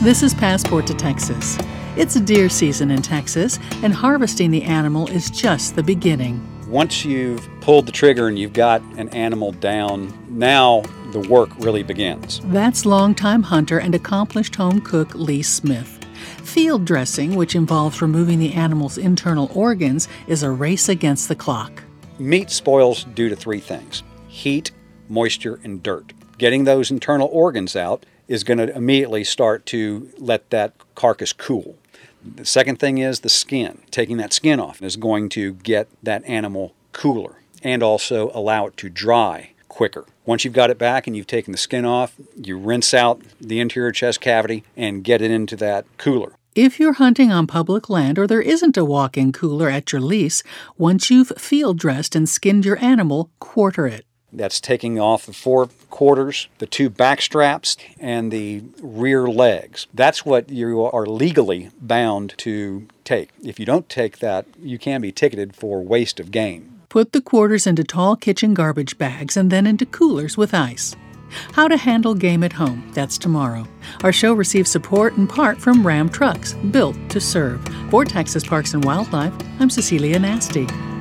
This is Passport to Texas. It's deer season in Texas, and harvesting the animal is just the beginning. Once you've pulled the trigger and you've got an animal down, now the work really begins. That's longtime hunter and accomplished home cook Lee Smith. Field dressing, which involves removing the animal's internal organs, is a race against the clock. Meat spoils due to three things: heat, moisture, and dirt. Getting those internal organs out is going to immediately start to let that carcass cool. The second thing is the skin. Taking that skin off is going to get that animal cooler and also allow it to dry quicker. Once you've got it back and you've taken the skin off, you rinse out the interior chest cavity and get it into that cooler. If you're hunting on public land or there isn't a walk-in cooler at your lease, once you've field dressed and skinned your animal, quarter it. That's taking off the 4 quarters, the 2 back straps, and the rear legs. That's what you are legally bound to take. If you don't take that, you can be ticketed for waste of game. Put the quarters into tall kitchen garbage bags and then into coolers with ice. How to handle game at home, that's tomorrow. Our show receives support in part from Ram Trucks, built to serve. For Texas Parks and Wildlife, I'm Cecilia Nasty.